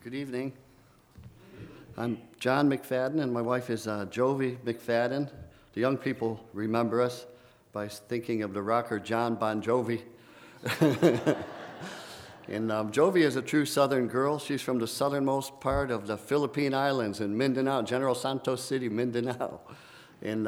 Good evening. I'm John McFadden, and my wife is Jovi McFadden. The young people remember us by thinking of the rocker John Bon Jovi. And Jovi is a true Southern girl. She's from the southernmost part of the Philippine Islands in Mindanao, General Santos City, Mindanao. And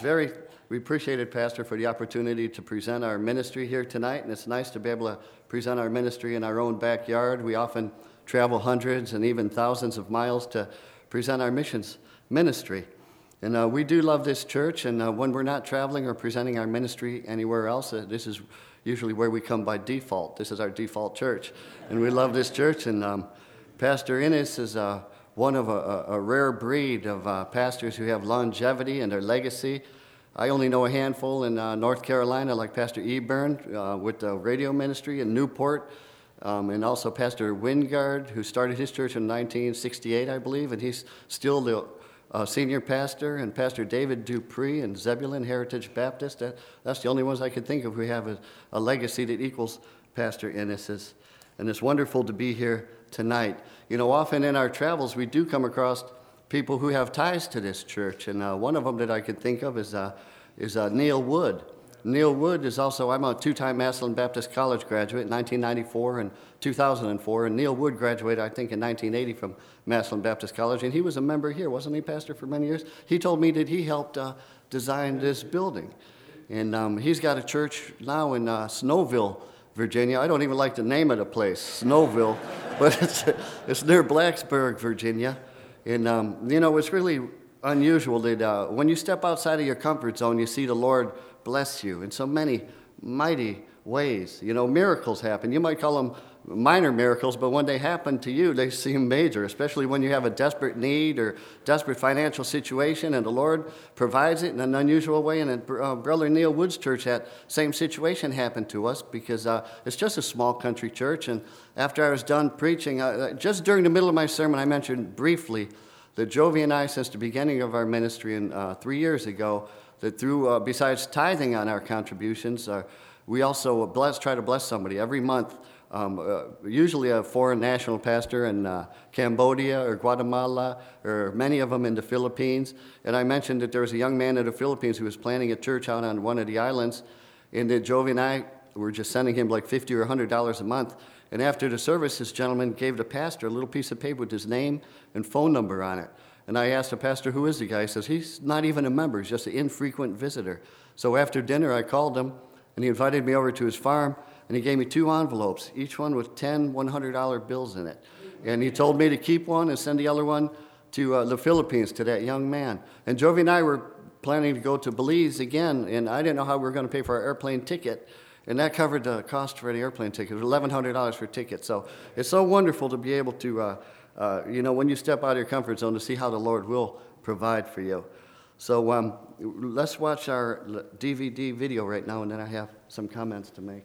we appreciate it, Pastor, for the opportunity to present our ministry here tonight. And it's nice to be able to present our ministry in our own backyard. We often travel hundreds and even thousands of miles to present our missions ministry. And we do love this church, and when we're not traveling or presenting our ministry anywhere else, this is usually where we come by default. This is our default church, and we love this church. And Pastor Innes is one of a rare breed of pastors who have longevity in their legacy. I only know a handful in North Carolina, like Pastor Eburn with the radio ministry in Newport, and also Pastor Wingard, who started his church in 1968, I believe, and he's still the senior pastor, and Pastor David Dupree and Zebulon Heritage Baptist. That's the only ones I could think of who have a legacy that equals Pastor Innes's. And it's wonderful to be here tonight. You know, often in our travels, we do come across people who have ties to this church, and one of them that I could think of is Neil Wood. Neil Wood is also, I'm a two-time Massillon Baptist College graduate, 1994 and 2004, and Neil Wood graduated, I think, in 1980 from Massillon Baptist College, and he was a member here, wasn't he, Pastor, for many years? He told me that he helped design this building, and he's got a church now in Snowville, Virginia. I don't even like the name of the place, Snowville, but it's near Blacksburg, Virginia, and you know, it's really unusual that when you step outside of your comfort zone, you see the Lord bless you in so many mighty ways. You know, miracles happen. You might call them minor miracles, but when they happen to you, they seem major, especially when you have a desperate need or desperate financial situation, and the Lord provides it in an unusual way. And Brother Neil Wood's church, that same situation happened to us because it's just a small country church. And after I was done preaching, just during the middle of my sermon, I mentioned briefly that Jovi and I, since the beginning of our ministry 3 years ago, that through, besides tithing on our contributions, we also try to bless somebody every month, usually a foreign national pastor in Cambodia or Guatemala, or many of them in the Philippines. And I mentioned that there was a young man in the Philippines who was planning a church out on one of the islands, and that Jovi and I were just sending him like $50 or $100 a month. And after the service, this gentleman gave the pastor a little piece of paper with his name and phone number on it. And I asked the pastor, who is the guy? He says, he's not even a member. He's just an infrequent visitor. So after dinner, I called him, and he invited me over to his farm, and he gave me 2 envelopes, each one with 10 $100 bills in it. And he told me to keep one and send the other one to the Philippines, to that young man. And Jovi and I were planning to go to Belize again, and I didn't know how we were going to pay for our airplane ticket. And that covered the cost for the airplane ticket. It was $1,100 for a ticket. So it's so wonderful to be able to, when you step out of your comfort zone, to see how the Lord will provide for you. So let's watch our DVD video right now, and then I have some comments to make.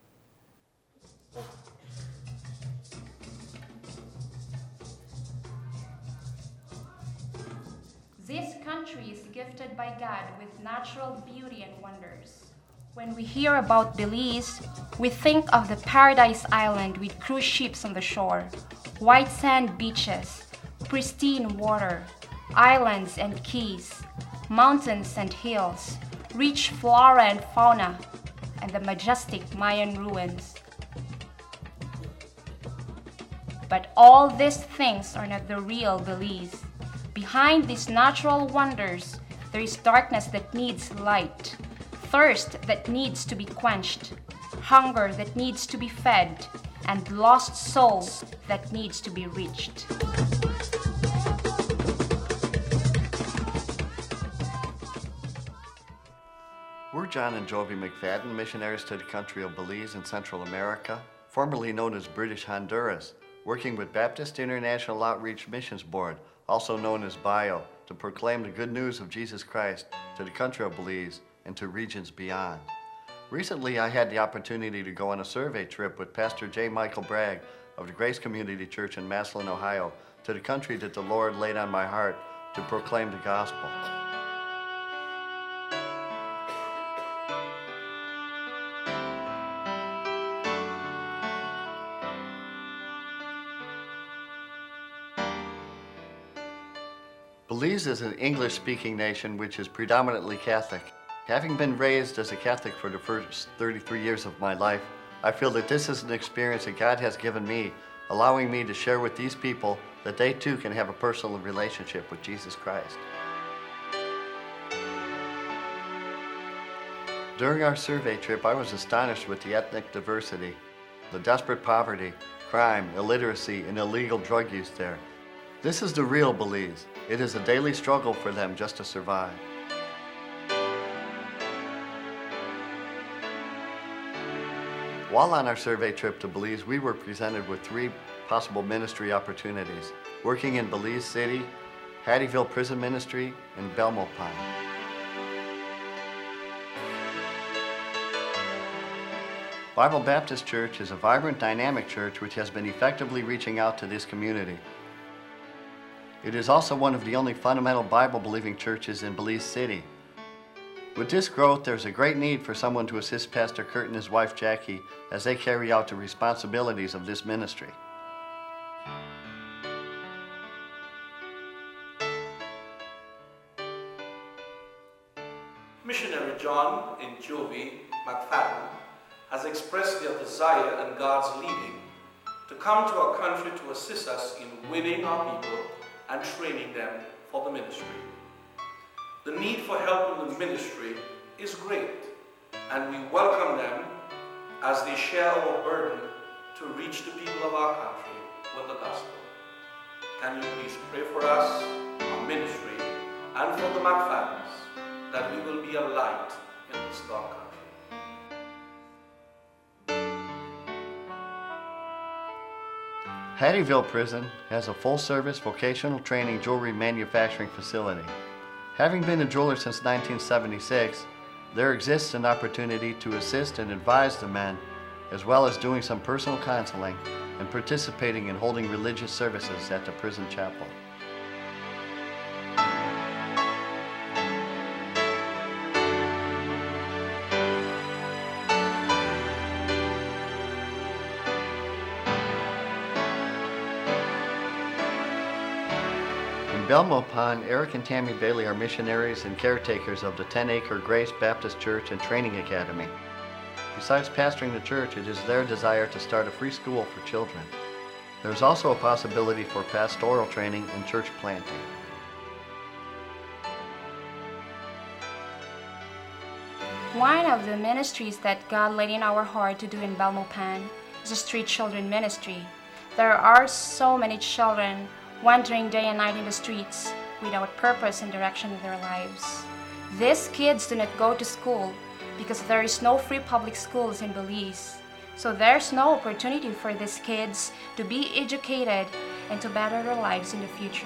This country is gifted by God with natural beauty and wonders. When we hear about Belize, we think of the paradise island with cruise ships on the shore, white sand beaches, pristine water, islands and keys, mountains and hills, rich flora and fauna, and the majestic Mayan ruins. But all these things are not the real Belize. Behind these natural wonders, there is darkness that needs light, thirst that needs to be quenched, hunger that needs to be fed, and lost souls that needs to be reached. We're John and Jovi McFadden, missionaries to the country of Belize in Central America, formerly known as British Honduras, working with Baptist International Outreach Missions Board, also known as BIO, to proclaim the good news of Jesus Christ to the country of Belize and to regions beyond. Recently, I had the opportunity to go on a survey trip with Pastor J. Michael Bragg of the Grace Community Church in Massillon, Ohio, to the country that the Lord laid on my heart to proclaim the gospel. Belize is an English-speaking nation which is predominantly Catholic. Having been raised as a Catholic for the first 33 years of my life, I feel that this is an experience that God has given me, allowing me to share with these people that they too can have a personal relationship with Jesus Christ. During our survey trip, I was astonished with the ethnic diversity, the desperate poverty, crime, illiteracy, and illegal drug use there. This is the real Belize. It is a daily struggle for them just to survive. While on our survey trip to Belize, we were presented with 3 possible ministry opportunities: working in Belize City, Hattieville Prison Ministry, and Belmopan. Bible Baptist Church is a vibrant, dynamic church which has been effectively reaching out to this community. It is also one of the only fundamental Bible-believing churches in Belize City. With this growth, there's a great need for someone to assist Pastor Kurt and his wife Jackie as they carry out the responsibilities of this ministry. Missionary John Njovi McFadden has expressed their desire and God's leading to come to our country to assist us in winning our people and training them for the ministry. The need for help in the ministry is great, and we welcome them as they share our burden to reach the people of our country with the gospel. Can you please pray for us, our ministry, and for the McFaddens, that we will be a light in this dark country. Hattieville Prison has a full-service vocational training jewelry manufacturing facility. Having been a jeweler since 1976, there exists an opportunity to assist and advise the men, as well as doing some personal counseling and participating in holding religious services at the prison chapel. In Belmopan, Eric and Tammy Bailey are missionaries and caretakers of the 10-acre Grace Baptist Church and Training Academy. Besides pastoring the church, it is their desire to start a free school for children. There is also a possibility for pastoral training and church planting. One of the ministries that God laid in our heart to do in Belmopan is the street children ministry. There are so many children wandering day and night in the streets without purpose and direction in their lives. These kids do not go to school because there is no free public schools in Belize. So there's no opportunity for these kids to be educated and to better their lives in the future.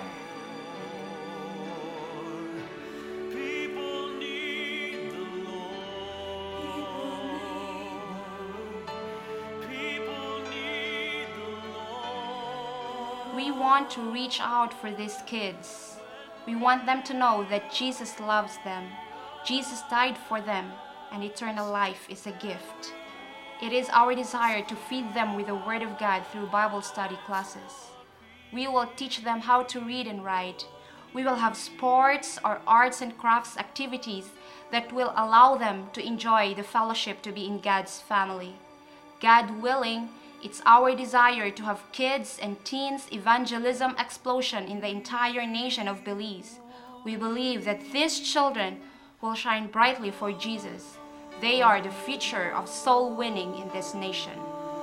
We want to reach out for these kids. We want them to know that Jesus loves them. Jesus died for them, and eternal life is a gift. It is our desire to feed them with the Word of God through Bible study classes. We will teach them how to read and write. We will have sports or arts and crafts activities that will allow them to enjoy the fellowship to be in God's family. God willing, it's our desire to have kids and teens evangelism explosion in the entire nation of Belize. We believe that these children will shine brightly for Jesus. They are the future of soul winning in this nation.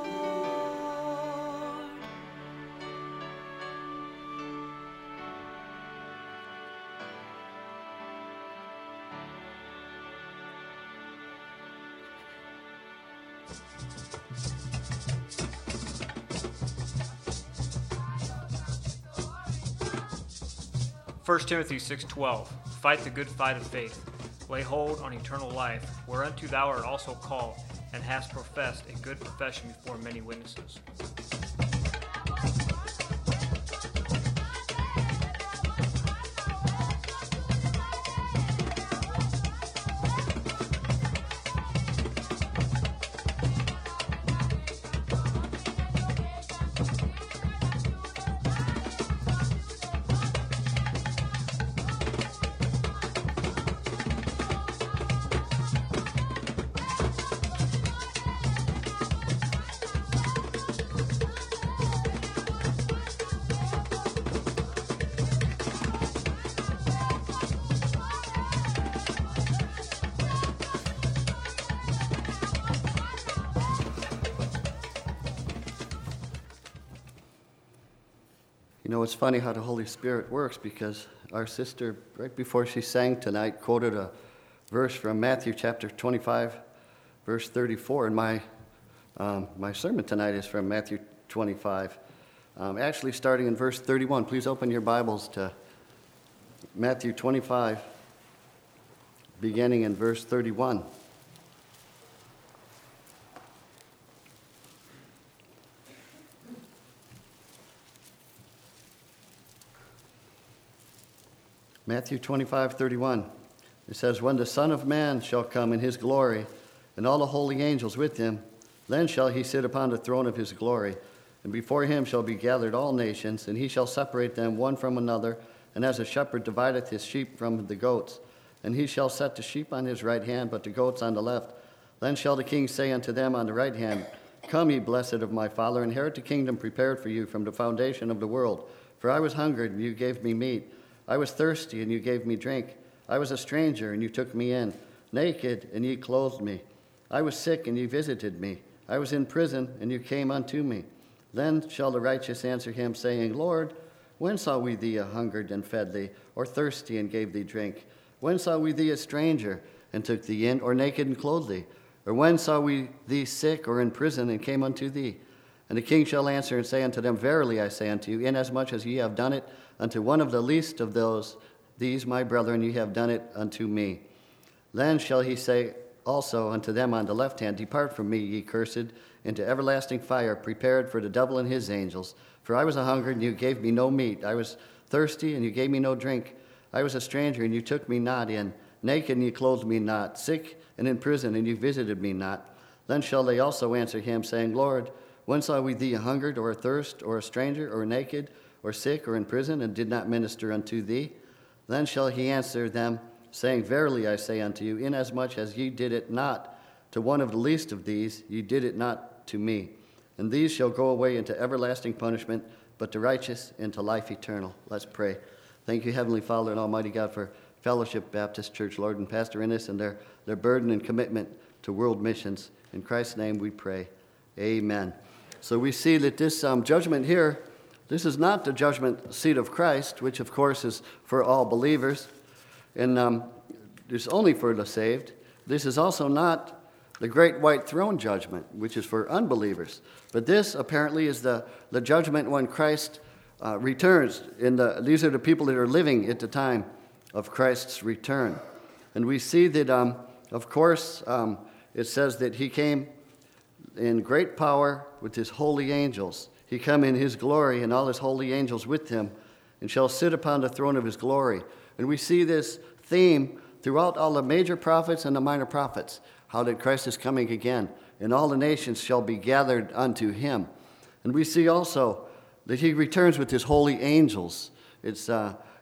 First Timothy 6:12, fight the good fight of faith, lay hold on eternal life, whereunto thou art also called, and hast professed a good profession before many witnesses. You know, it's funny how the Holy Spirit works, because our sister, right before she sang tonight, quoted a verse from Matthew chapter 25, verse 34. And my sermon tonight is from Matthew 25, actually starting in verse 31. Please open your Bibles to Matthew 25, beginning in verse 31. Matthew 25:31. It says, "When the Son of Man shall come in his glory, and all the holy angels with him, then shall he sit upon the throne of his glory. And before him shall be gathered all nations, and he shall separate them one from another, and as a shepherd divideth his sheep from the goats. And he shall set the sheep on his right hand, but the goats on the left. Then shall the king say unto them on the right hand, Come, ye blessed of my Father, inherit the kingdom prepared for you from the foundation of the world. For I was hungered, and you gave me meat. I was thirsty, and you gave me drink. I was a stranger, and you took me in. Naked, and ye clothed me. I was sick, and ye visited me. I was in prison, and you came unto me. Then shall the righteous answer him, saying, Lord, when saw we thee hungered and fed thee, or thirsty and gave thee drink? When saw we thee a stranger and took thee in, or naked and clothed thee? Or when saw we thee sick or in prison and came unto thee? And the king shall answer and say unto them, Verily I say unto you, inasmuch as ye have done it unto one of the least of these my brethren, ye have done it unto me. Then shall he say also unto them on the left hand, Depart from me, ye cursed, into everlasting fire, prepared for the devil and his angels. For I was a hungered, and you gave me no meat. I was thirsty, and you gave me no drink. I was a stranger, and you took me not in. Naked, and you clothed me not. Sick, and in prison, and you visited me not. Then shall they also answer him, saying, Lord, when saw we thee hungered, or athirst, or a stranger, or naked, or sick, or in prison, and did not minister unto thee? Then shall he answer them, saying, Verily I say unto you, inasmuch as ye did it not to one of the least of these, ye did it not to me. And these shall go away into everlasting punishment, but the righteous into life eternal." Let's pray. Thank you, Heavenly Father and Almighty God, for Fellowship Baptist Church, Lord, and Pastor Innes and their burden and commitment to world missions. In Christ's name we pray. Amen. So we see that this judgment here, this is not the judgment seat of Christ, which of course is for all believers, and it's only for the saved. This is also not the great white throne judgment, which is for unbelievers. But this apparently is the judgment when Christ returns. These are the people that are living at the time of Christ's return. And we see that, of course, it says that he came in great power with his holy angels. He come in his glory and all his holy angels with him, and shall sit upon the throne of his glory. And we see this theme throughout all the major prophets and the minor prophets, how that Christ is coming again, and all the nations shall be gathered unto him. And we see also that he returns with his holy angels. It's,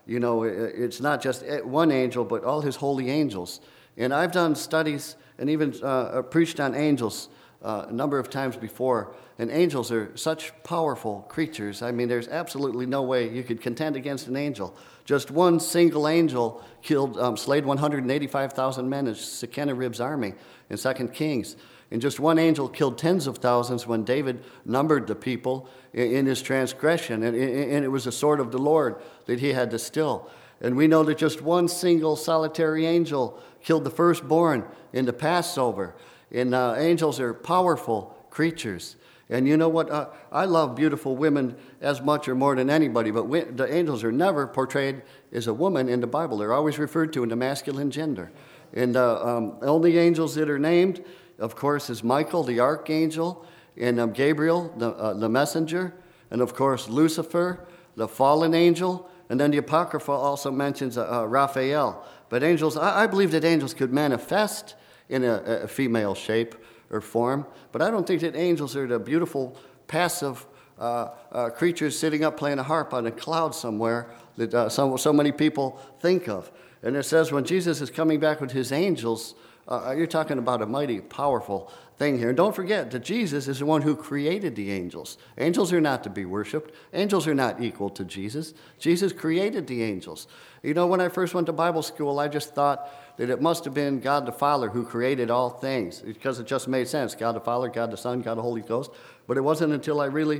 it's not just one angel, but all his holy angels. And I've done studies and even preached on angels a number of times before. And angels are such powerful creatures. I mean, there's absolutely no way you could contend against an angel. Just one single angel slayed 185,000 men in Sennacherib's army in 2 Kings. And just one angel killed tens of thousands when David numbered the people in his transgression. And it was the sword of the Lord that he had to still. And we know that just one single solitary angel killed the firstborn in the Passover. And angels are powerful creatures. And you know what? I love beautiful women as much or more than anybody, but the angels are never portrayed as a woman in the Bible. They're always referred to in the masculine gender. And only angels that are named, of course, is Michael, the archangel, and Gabriel, the messenger, and of course, Lucifer, the fallen angel, and then the Apocrypha also mentions Raphael. But angels, I believe that angels could manifest in a female shape or form, but I don't think that angels are the beautiful, passive creatures sitting up playing a harp on a cloud somewhere that so many people think of. And it says when Jesus is coming back with his angels, you're talking about a mighty powerful thing here. And don't forget that Jesus is the one who created the angels. Angels are not to be worshipped. Angels are not equal to Jesus. Jesus created the angels. You know, when I first went to Bible school, I just thought that it must have been God the Father who created all things, because it just made sense. God the Father, God the Son, God the Holy Ghost. But it wasn't until I really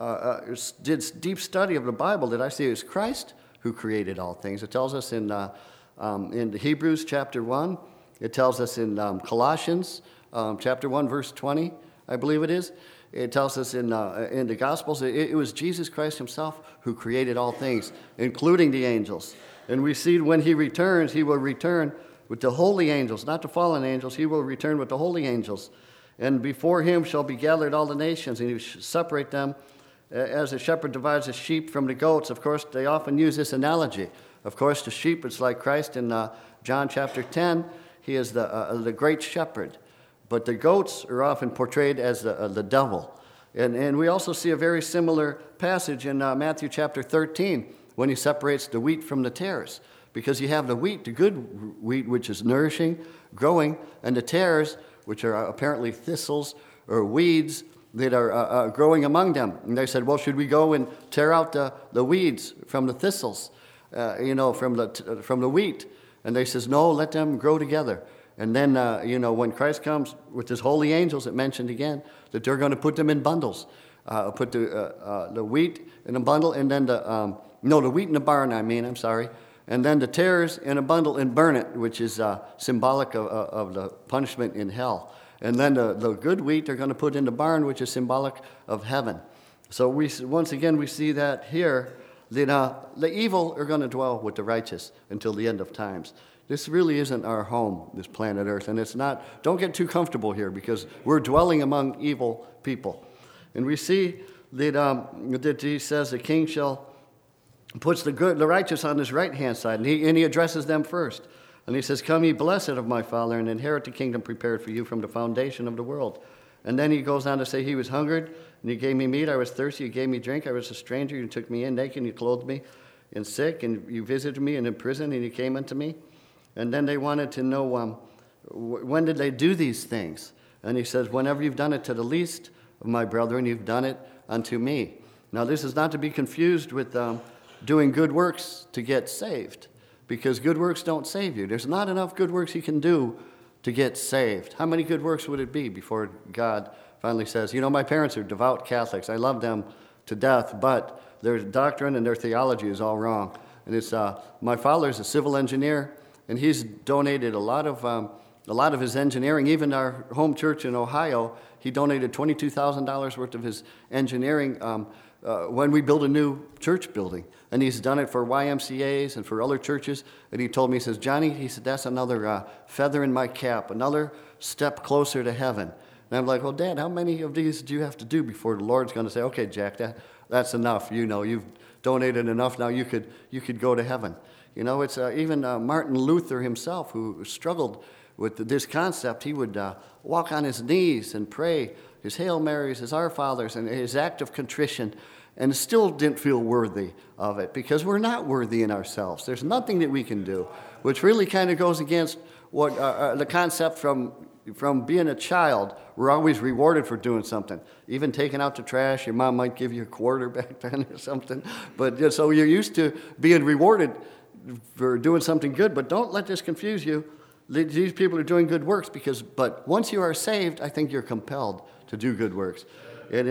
did deep study of the Bible that I see it's Christ who created all things. It tells us in Hebrews chapter 1. It tells us in Colossians chapter 1, verse 20, I believe it is. It tells us in the Gospels, it was Jesus Christ himself who created all things, including the angels. And we see when he returns, he will return with the holy angels, not the fallen angels. He will return with the holy angels. And before him shall be gathered all the nations, and he shall separate them as a shepherd divides the sheep from the goats. Of course, they often use this analogy. Of course, the sheep, it's like Christ in John chapter 10. He is the great shepherd. But the goats are often portrayed as the devil. And we also see a very similar passage in Matthew chapter 13 when he separates the wheat from the tares. Because you have the wheat, the good wheat, which is nourishing, growing, and the tares, which are apparently thistles or weeds that are growing among them. And they said, well, should we go and tear out the weeds from the thistles, from the wheat? And they says, no, let them grow together. And then, when Christ comes with his holy angels, it mentioned again that they're going to put them in bundles. Put the wheat in a bundle, and then the wheat in a barn, I'm sorry. And then the tares in a bundle and burn it, which is symbolic of the punishment in hell. And then the good wheat they're going to put in the barn, which is symbolic of heaven. So once again we see that here, that the evil are going to dwell with the righteous until the end of times. This really isn't our home, this planet Earth, and it's not. Don't get too comfortable here, because we're dwelling among evil people. And we see that he says the king puts the righteous on his right hand side, and he addresses them first. And he says, come ye blessed of my Father, and inherit the kingdom prepared for you from the foundation of the world. And then he goes on to say, he was hungered, and you gave me meat. I was thirsty, you gave me drink. I was a stranger, you took me in. Naked, and you clothed me. And sick, and you visited me. And in prison, and you came unto me. And then they wanted to know, when did they do these things? And he says, whenever you've done it to the least of my brethren, you've done it unto me. Now, this is not to be confused with doing good works to get saved, because good works don't save you. There's not enough good works you can do to get saved. How many good works would it be before God finally says, my parents are devout Catholics. I love them to death, but their doctrine and their theology is all wrong. And it's my father's a civil engineer, and he's donated a lot of his engineering. Even our home church in Ohio, he donated $22,000 worth of his engineering when we built a new church building. And he's done it for YMCAs and for other churches. And he told me, he says, Johnny, he said, that's another feather in my cap, another step closer to heaven. And I'm like, well, Dad, how many of these do you have to do before the Lord's going to say, okay, Jack, that's enough. You've donated enough. Now you could go to heaven. It's even Martin Luther himself, who struggled with this concept. He would walk on his knees and pray his Hail Marys, his Our Fathers, and his act of contrition, and still didn't feel worthy of it, because we're not worthy in ourselves. There's nothing that we can do, which really kind of goes against what the concept from being a child. We're always rewarded for doing something. Even taking out the trash, your mom might give you a quarter back then or something. But so you're used to being rewarded for doing something good, but don't let this confuse you. These people are doing good works but once you are saved, I think you're compelled to do good works. And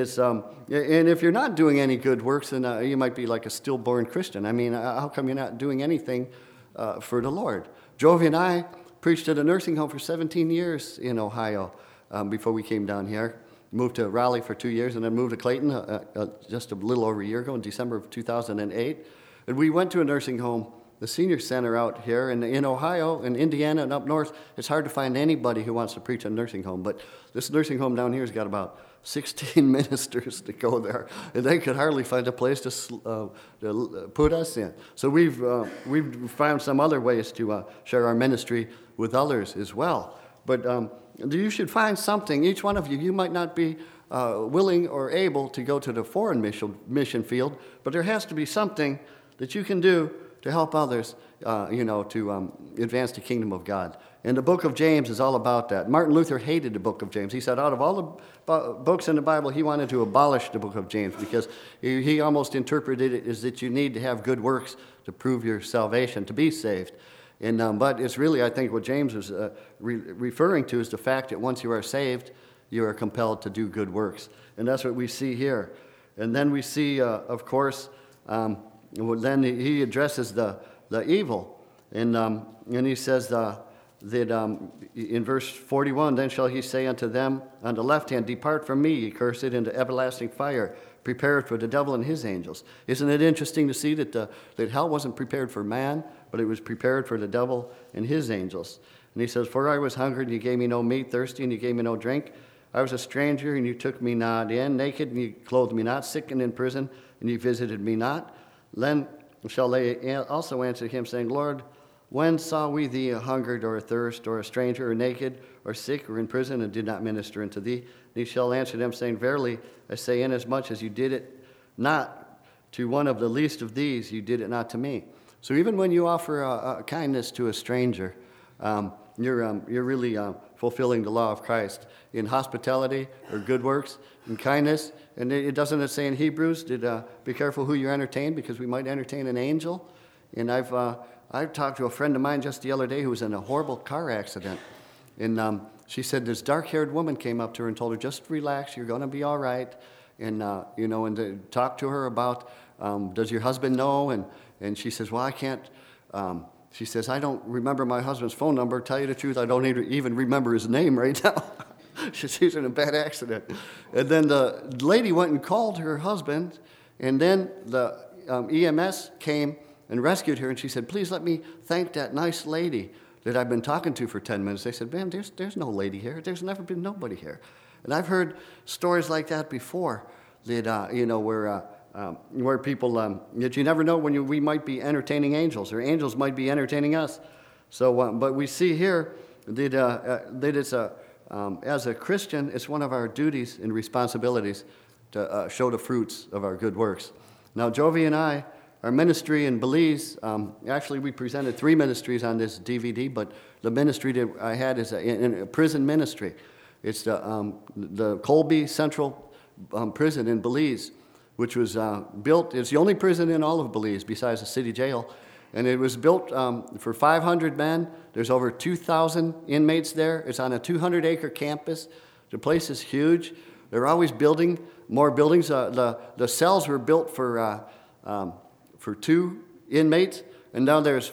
if you're not doing any good works, then you might be like a stillborn Christian. How come you're not doing anything for the Lord? Jovi and I preached at a nursing home for 17 years in Ohio before we came down here. Moved to Raleigh for 2 years, and then moved to Clayton just a little over a year ago in December of 2008. And we went to a nursing home, the senior center out here in Ohio and Indiana and up north. It's hard to find anybody who wants to preach at a nursing home, but this nursing home down here has got about 16 ministers to go there, and they could hardly find a place to put us in. So we've found some other ways to share our ministry with others as well. But you should find something. Each one of you might not be willing or able to go to the foreign mission field, but there has to be something that you can do to help others, to advance the kingdom of God And the book of James is all about that. Martin Luther hated the book of James. He said out of all the books in the Bible, he wanted to abolish the book of James because he almost interpreted it as that you need to have good works to prove your salvation, to be saved. And but it's really, I think, what James was referring to is the fact that once you are saved, you are compelled to do good works. And that's what we see here. And then we see, of course, then he addresses the evil. And he says that in verse 41, then shall he say unto them on the left hand, depart from me, ye cursed, into everlasting fire, prepared for the devil and his angels. Isn't it interesting to see that hell wasn't prepared for man, but it was prepared for the devil and his angels? And he says, for I was hungry, and you gave me no meat, thirsty, and you gave me no drink. I was a stranger, and you took me not in, naked, and you clothed me not, sick and in prison, and you visited me not. Then shall they also answer him, saying, Lord, when saw we thee hungered, or athirst, or a stranger, or naked, or sick, or in prison, and did not minister unto thee? And he shall answer them, saying, verily, I say, inasmuch as you did it not to one of the least of these, you did it not to me. So even when you offer kindness to a stranger, you're really fulfilling the law of Christ in hospitality or good works, in kindness. And it doesn't say in Hebrews, be careful who you entertain, because we might entertain an angel. And I've talked to a friend of mine just the other day who was in a horrible car accident. And she said this dark-haired woman came up to her and told her, just relax, you're going to be all right. And, and to talk to her about, does your husband know? And she says, well, I can't. She says, I don't remember my husband's phone number. Tell you the truth, I don't even remember his name right now. She's in a bad accident. And then the lady went and called her husband, and then the EMS came and rescued her, and she said, please let me thank that nice lady that I've been talking to for 10 minutes. They said, man, there's no lady here. There's never been nobody here. And I've heard stories like that before, that, where people, that you never know when we might be entertaining angels, or angels might be entertaining us. So, but we see here that it's as a Christian, it's one of our duties and responsibilities to show the fruits of our good works. Now, Jovi and I, our ministry in Belize, actually we presented 3 ministries on this DVD, but the ministry that I had is a prison ministry. It's the Colby Central Prison in Belize, which was built. It's the only prison in all of Belize besides the city jail. And it was built for 500 men. There's over 2,000 inmates there. It's on a 200-acre campus. The place is huge. They're always building more buildings. The cells were built for 2 inmates, and now there's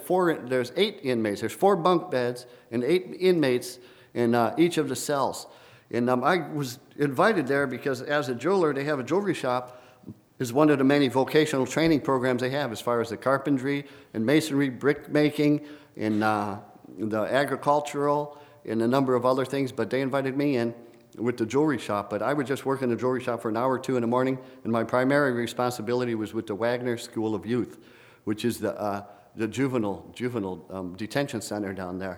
8 inmates. There's 4 bunk beds and 8 inmates in each of the cells. And I was invited there because as a jeweler, they have a jewelry shop. Is one of the many vocational training programs they have as far as the carpentry and masonry, brick making, and the agricultural, and a number of other things. But they invited me in with the jewelry shop. But I would just work in the jewelry shop for an hour or 2 in the morning, and my primary responsibility was with the Wagner School of Youth, which is the juvenile detention center down there.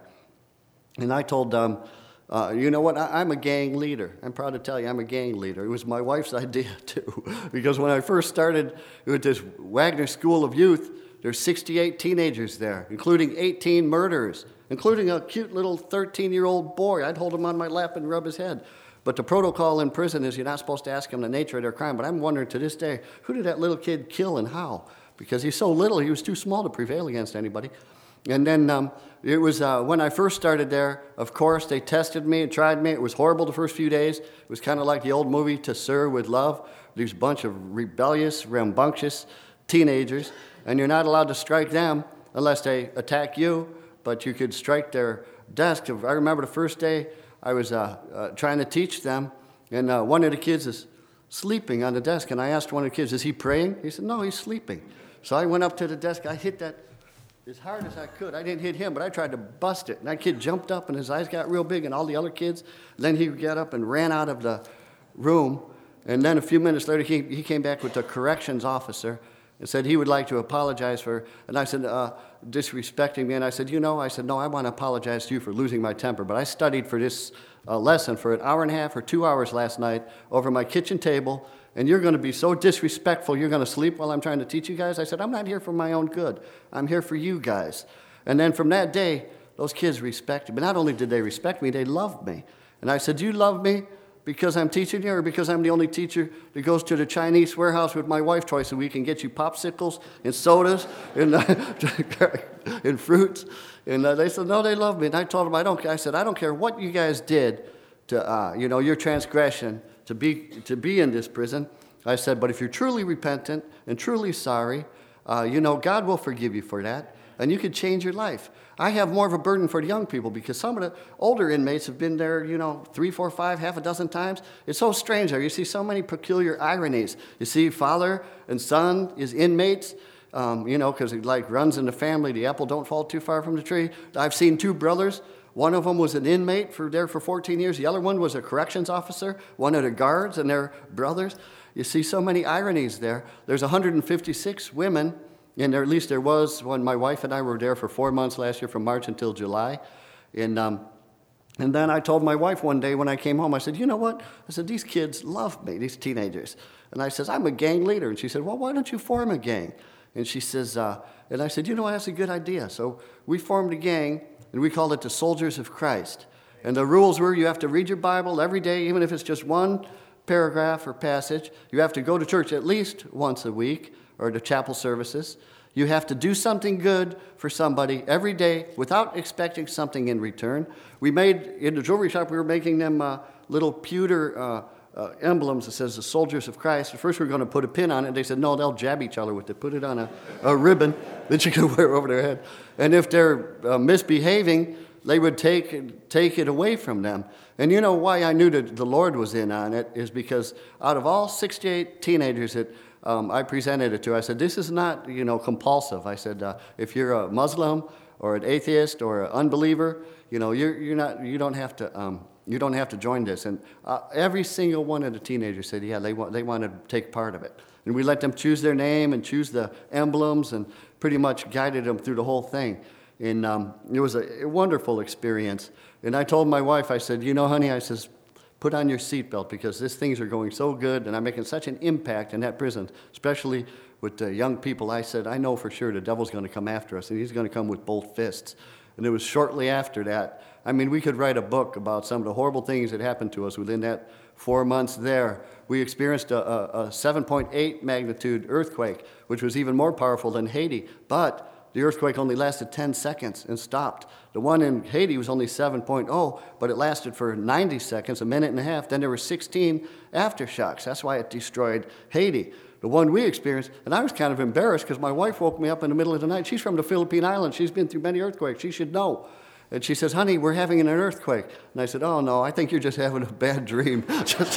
And I told them, you know what, I'm a gang leader. I'm proud to tell you I'm a gang leader. It was my wife's idea too, because when I first started with this Wagner School of Youth, there's 68 teenagers there, including 18 murderers, including a cute little 13-year-old boy. I'd hold him on my lap and rub his head. But the protocol in prison is you're not supposed to ask him the nature of their crime. But I'm wondering to this day, who did that little kid kill and how? Because he's so little, he was too small to prevail against anybody. And then it was when I first started there, of course, they tested me and tried me. It was horrible the first few days. It was kind of like the old movie To Sir with Love. These bunch of rebellious, rambunctious teenagers, and you're not allowed to strike them unless they attack you, but you could strike their desk. I remember the first day I was trying to teach them, and one of the kids is sleeping on the desk, and I asked one of the kids, is he praying? He said, no, he's sleeping. So I went up to the desk, I hit that as hard as I could. I didn't hit him, but I tried to bust it. And that kid jumped up, and his eyes got real big, and all the other kids. Then he got up and ran out of the room. And then a few minutes later, he came back with the corrections officer and said he would like to apologize for, and I said, disrespecting me. And I said, no, I want to apologize to you for losing my temper. But I studied for this lesson for an hour and a half or 2 hours last night over my kitchen table, and you're going to be so disrespectful, you're going to sleep while I'm trying to teach you guys? I said, I'm not here for my own good. I'm here for you guys. And then from that day, those kids respected me. Not only did they respect me, they loved me. And I said, do you love me because I'm teaching you, or because I'm the only teacher that goes to the Chinese warehouse with my wife twice a week and get you popsicles and sodas and, and fruits? And they said, no, they love me. And I told them, I said, I don't care what you guys did to, your transgression to be in this prison. I said, but if you're truly repentant and truly sorry, God will forgive you for that, and you could change your life. I have more of a burden for the young people because some of the older inmates have been there, 3, 4, 5, half a dozen times. It's so strange there. You see so many peculiar ironies. You see father and son is inmates, because it runs in the family. The apple don't fall too far from the tree. I've seen 2 brothers. One of them was an inmate there for 14 years. The other one was a corrections officer, one of the guards, and they're brothers. You see so many ironies there. There's 156 women. And at least there was when my wife and I were there for 4 months last year, from March until July. And then I told my wife one day when I came home, I said, you know what? I said, these kids love me, these teenagers. And I said, I'm a gang leader. And she said, well, why don't you form a gang? And she says, and I said, that's a good idea. So we formed a gang, and we called it the Soldiers of Christ. And the rules were you have to read your Bible every day, even if it's just one paragraph or passage. You have to go to church at least once a week, or the chapel services. You have to do something good for somebody every day without expecting something in return. We made, in the jewelry shop, we were making them little pewter emblems that says the Soldiers of Christ. At first we were going to put a pin on it. They said, no, they'll jab each other with it. Put it on a ribbon that you can wear over their head. And if they're misbehaving, they would take it away from them. And you know why I knew that the Lord was in on it is because out of all 68 teenagers that I presented it to, I said, this is not, compulsive. I said, if you're a Muslim or an atheist or an unbeliever, you don't have to join this. And every single one of the teenagers said, yeah, they want to take part of it. And we let them choose their name and choose the emblems and pretty much guided them through the whole thing. And it was a wonderful experience. And I told my wife, I said, honey, I says, put on your seatbelt because these things are going so good and I'm making such an impact in that prison, especially with the young people. I said, I know for sure the devil's going to come after us and he's going to come with both fists. And it was shortly after that. I mean, we could write a book about some of the horrible things that happened to us within that 4 months there. We experienced a 7.8 magnitude earthquake, which was even more powerful than Haiti. But the earthquake only lasted 10 seconds and stopped. The one in Haiti was only 7.0, but it lasted for 90 seconds, a minute and a half. Then there were 16 aftershocks. That's why it destroyed Haiti. The one we experienced, and I was kind of embarrassed because my wife woke me up in the middle of the night. She's from the Philippine Islands. She's been through many earthquakes. She should know. And she says, honey, we're having an earthquake. And I said, oh, no, I think you're just having a bad dream. just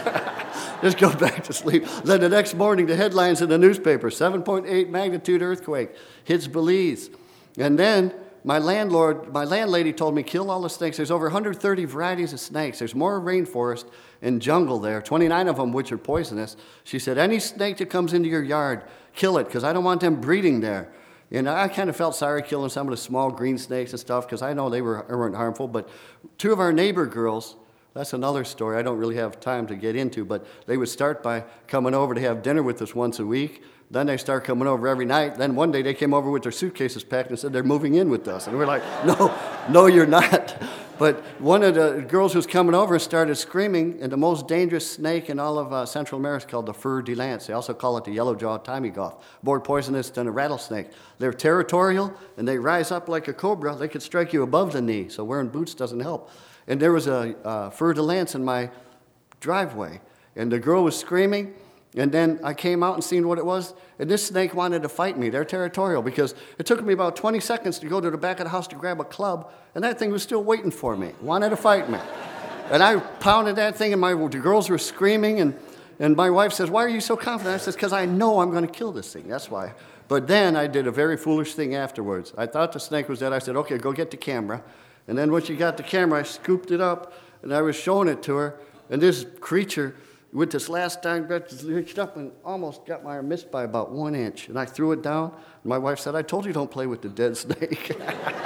go back to sleep. Then the next morning, the headlines in the newspaper, 7.8 magnitude earthquake hits Belize. And then my landlady told me, kill all the snakes. There's over 130 varieties of snakes. There's more rainforest and jungle there, 29 of them which are poisonous. She said, any snake that comes into your yard, kill it, because I don't want them breeding there. And I kind of felt sorry killing some of the small green snakes and stuff because I know they weren't harmful. But 2 of our neighbor girls, that's another story I don't really have time to get into, but they would start by coming over to have dinner with us once a week. Then they start coming over every night. Then one day they came over with their suitcases packed and said they're moving in with us. And we're like, no, you're not. But one of the girls who was coming over started screaming, and the most dangerous snake in all of Central America is called the fer de lance. They also call it the yellow-jawed timey-goth, more poisonous than a rattlesnake. They're territorial, and they rise up like a cobra. They could strike you above the knee, so wearing boots doesn't help. And there was a fer de lance in my driveway, and the girl was screaming, and then I came out and seen what it was, and this snake wanted to fight me. They're territorial because it took me about 20 seconds to go to the back of the house to grab a club, and that thing was still waiting for me, wanted to fight me. And I pounded that thing, and the girls were screaming, and my wife says, why are you so confident? I says, because I know I'm going to kill this thing, that's why. But then I did a very foolish thing afterwards. I thought the snake was dead. I said, okay, go get the camera. And then when she got the camera, I scooped it up, and I was showing it to her, and this creature with this last dying breath, reached up and almost got my arm missed by about 1 inch. And I threw it down. And my wife said, I told you don't play with the dead snake.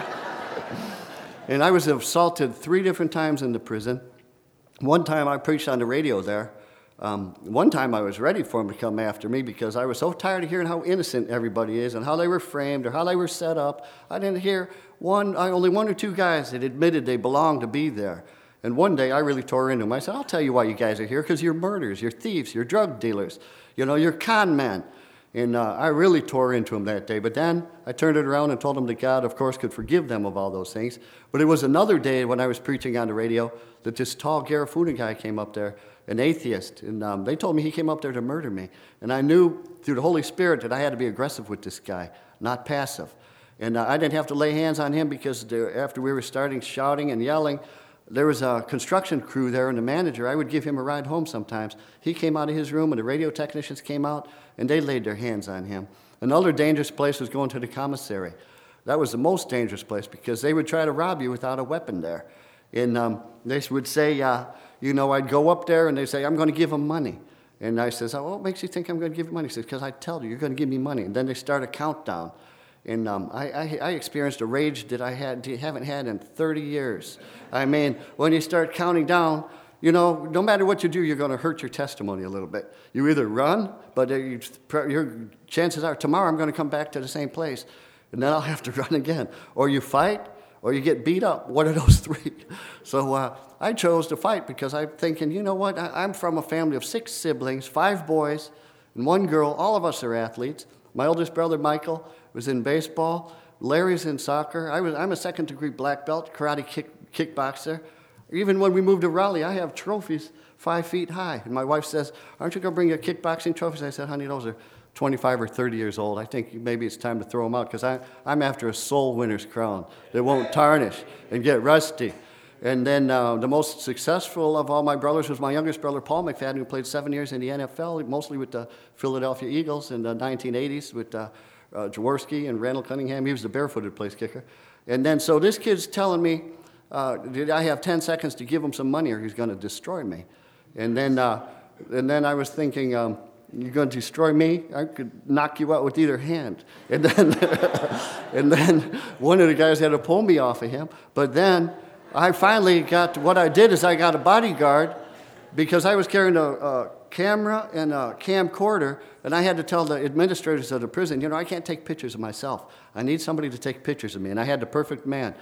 And I was assaulted 3 different times in the prison. One time I preached on the radio there. One time I was ready for them to come after me because I was so tired of hearing how innocent everybody is and how they were framed or how they were set up. I didn't hear only one or two guys that admitted they belonged to be there. And one day I really tore into them. I said, I'll tell you why you guys are here, because you're murderers, you're thieves, you're drug dealers, you're con men. And I really tore into them that day. But then I turned it around and told them that God, of course, could forgive them of all those things. But it was another day when I was preaching on the radio that this tall Garifuna guy came up there, an atheist. And they told me he came up there to murder me. And I knew through the Holy Spirit that I had to be aggressive with this guy, not passive. And I didn't have to lay hands on him because after we were starting shouting and yelling, there was a construction crew there and the manager. I would give him a ride home sometimes. He came out of his room and the radio technicians came out and they laid their hands on him. Another dangerous place was going to the commissary. That was the most dangerous place because they would try to rob you without a weapon there. And they would say, I'd go up there and they'd say, I'm going to give them money. And I says, what makes you think I'm going to give you money? He says, because I tell you, you're going to give me money. And then they start a countdown. And I experienced a rage that I haven't had in 30 years. I mean, when you start counting down, no matter what you do, you're going to hurt your testimony a little bit. You either run, but your chances are tomorrow I'm going to come back to the same place, and then I'll have to run again. Or you fight, or you get beat up, one of those three. So I chose to fight because I'm thinking, you know what, I'm from a family of 6 siblings, 5 boys, and 1 girl. All of us are athletes. My oldest brother, Michael, was in baseball. Larry's in soccer. I'm a second-degree black belt, karate kickboxer. Even when we moved to Raleigh, I have trophies 5 feet high. And my wife says, aren't you going to bring your kickboxing trophies? I said, honey, those are 25 or 30 years old. I think maybe it's time to throw them out because I'm after a soul winner's crown that won't tarnish and get rusty. And then the most successful of all my brothers was my youngest brother, Paul McFadden, who played 7 years in the NFL, mostly with the Philadelphia Eagles in the 1980s with Jaworski and Randall Cunningham. He was the barefooted place kicker. And then so this kid's telling me, I have 10 seconds to give him some money or he's going to destroy me. And then I was thinking, you're going to destroy me? I could knock you out with either hand. And then one of the guys had to pull me off of him. But then I finally what I did is I got a bodyguard because I was carrying a camera and a camcorder, and I had to tell the administrators of the prison, I can't take pictures of myself. I need somebody to take pictures of me. And I had the perfect man,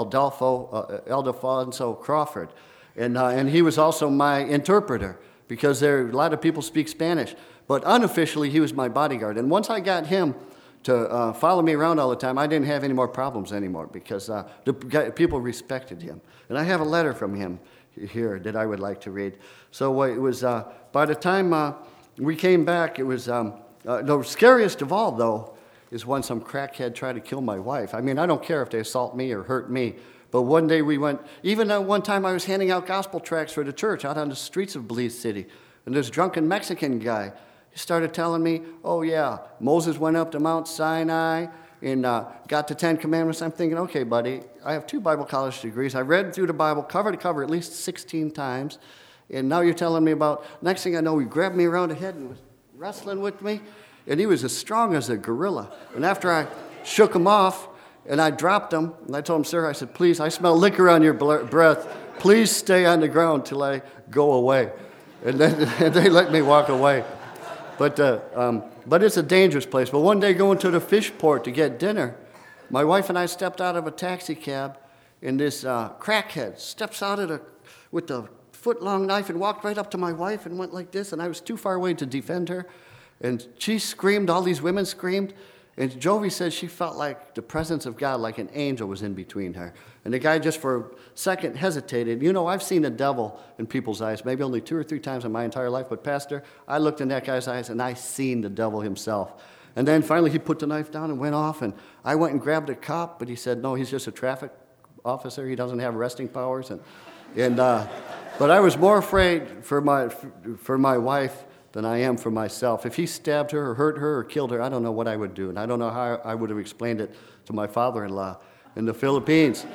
Eldefonso Crawford. And he was also my interpreter because a lot of people speak Spanish. But unofficially, he was my bodyguard. And once I got him to follow me around all the time, I didn't have any more problems anymore because people respected him. And I have a letter from him here that I would like to read. So it was, by the time we came back, it was, the scariest of all, though, is when some crackhead tried to kill my wife. I mean, I don't care if they assault me or hurt me, but one day we went, even one time I was handing out gospel tracts for the church out on the streets of Belize City, and this drunken Mexican guy, he started telling me, oh yeah, Moses went up to Mount Sinai and got the 10 Commandments. I'm thinking, okay, buddy, I have 2 Bible college degrees. I read through the Bible cover to cover at least 16 times, and now you're telling me about, next thing I know, he grabbed me around the head and was wrestling with me, and he was as strong as a gorilla. And after I shook him off, and I dropped him, and I told him, sir, I said, please, I smell liquor on your breath. Please stay on the ground till I go away. And then they let me walk away. But it's a dangerous place. But one day going to the fish port to get dinner, my wife and I stepped out of a taxi cab, and this crackhead steps out with the foot-long knife and walked right up to my wife and went like this, and I was too far away to defend her. And she screamed, all these women screamed, and Jovi said she felt like the presence of God, like an angel was in between her. And the guy just for a second hesitated. I've seen the devil in people's eyes, maybe only 2 or 3 times in my entire life, but Pastor, I looked in that guy's eyes and I seen the devil himself. And then finally he put the knife down and went off, and I went and grabbed a cop, but he said, no, he's just a traffic officer. He doesn't have arresting powers. But I was more afraid for my wife than I am for myself. If he stabbed her or hurt her or killed her, I don't know what I would do. And I don't know how I would have explained it to my father-in-law in the Philippines.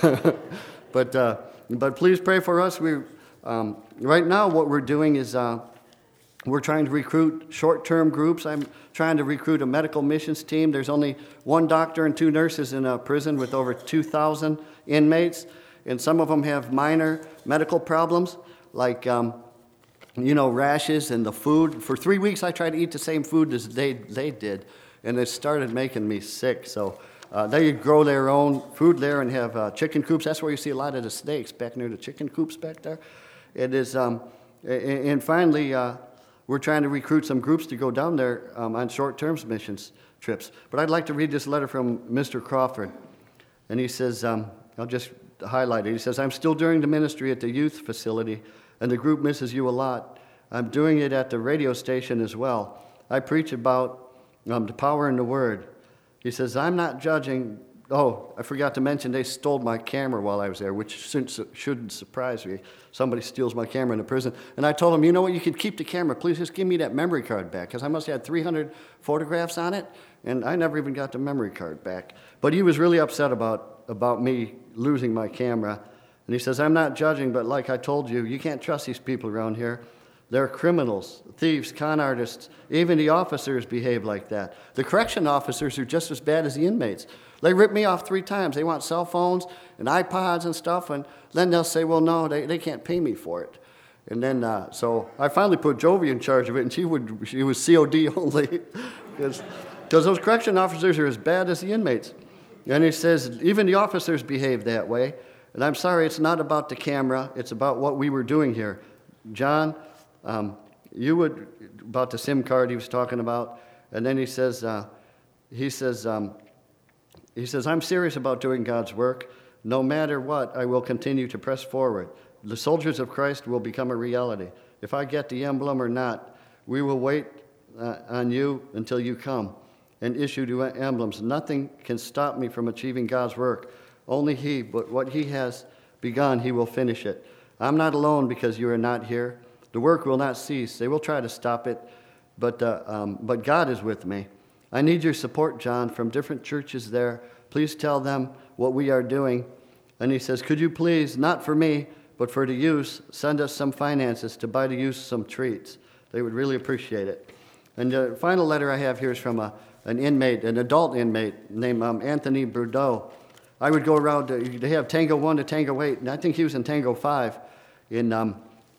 But please pray for us. Right now what we're doing is we're trying to recruit short-term groups. I'm trying to recruit a medical missions team. There's only 1 doctor and 2 nurses in a prison with over 2,000 inmates, and some of them have minor medical problems like rashes and the food. For 3 weeks, I tried to eat the same food as they did, and it started making me sick. So they grow their own food there and have chicken coops. That's where you see a lot of the snakes, back near the chicken coops back there. It is, and finally, we're trying to recruit some groups to go down there on short-term missions trips. But I'd like to read this letter from Mr. Crawford. And he says, I'll just highlight it. He says, I'm still doing the ministry at the youth facility, and the group misses you a lot. I'm doing it at the radio station as well. I preach about the power in the Word. He says, I'm not judging. Oh, I forgot to mention they stole my camera while I was there, which shouldn't surprise me. Somebody steals my camera in a prison. And I told him, you know what, you can keep the camera. Please just give me that memory card back, because I must have had 300 photographs on it, and I never even got the memory card back. But he was really upset about me losing my camera. And he says, I'm not judging, but like I told you, you can't trust these people around here. They're criminals, thieves, con artists. Even the officers behave like that. The correction officers are just as bad as the inmates. They rip me off 3 times. They want cell phones and iPods and stuff, and then they'll say, well, no, they can't pay me for it. And then, so I finally put Jovi in charge of it, and she was COD only, because those correction officers are as bad as the inmates. And he says, even the officers behave that way. And I'm sorry, it's not about the camera. It's about what we were doing here. John, about the SIM card he was talking about. And then he says, I'm serious about doing God's work. No matter what, I will continue to press forward. The soldiers of Christ will become a reality. If I get the emblem or not, we will wait on you until you come and issue the emblems. Nothing can stop me from achieving God's work. Only He, but what He has begun, He will finish it. I'm not alone because you are not here. The work will not cease. They will try to stop it, but God is with me. I need your support, John, from different churches there. Please tell them what we are doing. And he says, could you please, not for me, but for the youth, send us some finances to buy the youth some treats. They would really appreciate it. And the final letter I have here is from an inmate, an adult inmate named Anthony Bordeaux. I would go around, they have Tango 1 to Tango 8, and I think he was in Tango 5. And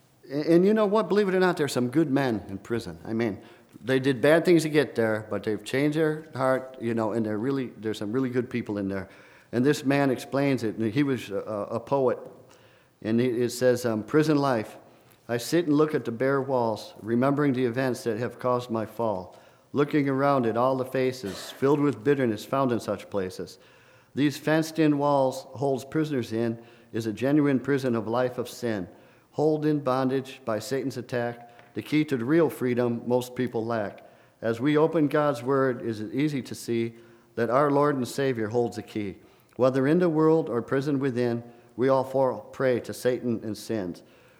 you know what? Believe it or not, there's some good men in prison. I mean, they did bad things to get there, but they've changed their heart, and there's some really good people in there. And this man explains it, and he was a poet. And it says, prison life. I sit and look at the bare walls, remembering the events that have caused my fall, looking around at all the faces filled with bitterness found in such places. These fenced-in walls holds prisoners in is a genuine prison of life of sin, hold in bondage by Satan's attack, the key to the real freedom most people lack. As we open God's Word, it is easy to see that our Lord and Savior holds the key. Whether in the world or prison within, we all fall prey to Satan and sins.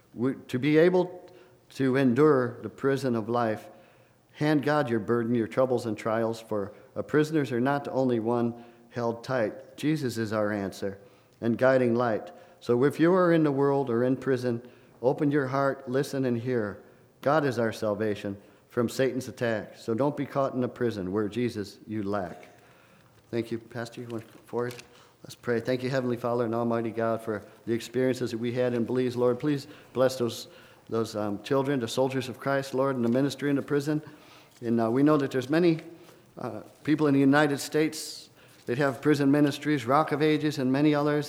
To be able to endure the prison of life, hand God your burden, your troubles and trials, for prisoners are not the only one held tight. Jesus is our answer and guiding light. So if you are in the world or in prison, open your heart, listen and hear. God is our salvation from Satan's attack. So don't be caught in a prison where Jesus you lack. Thank you, Pastor. You want to go forward? Let's pray. Thank you, Heavenly Father and Almighty God, for the experiences that we had in Belize. Lord, please bless those children, the soldiers of Christ, Lord, in the ministry in the prison. And we know that there's many people in the United States that have prison ministries, Rock of Ages and many others.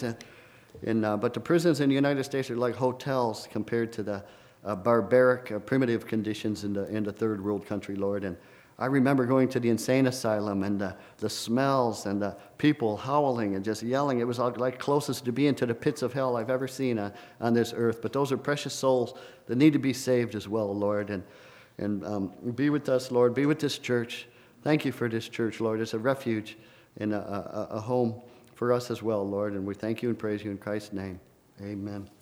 But the prisons in the United States are like hotels compared to the barbaric, primitive conditions in the third world country, Lord. And I remember going to the insane asylum and the smells and the people howling and just yelling. It was like closest to being to the pits of hell I've ever seen on this earth. But those are precious souls that need to be saved as well, Lord. And be with us, Lord. Be with this church. Thank you for this church, Lord. It's a refuge and a home for us as well, Lord. And we thank you and praise you in Christ's name. Amen.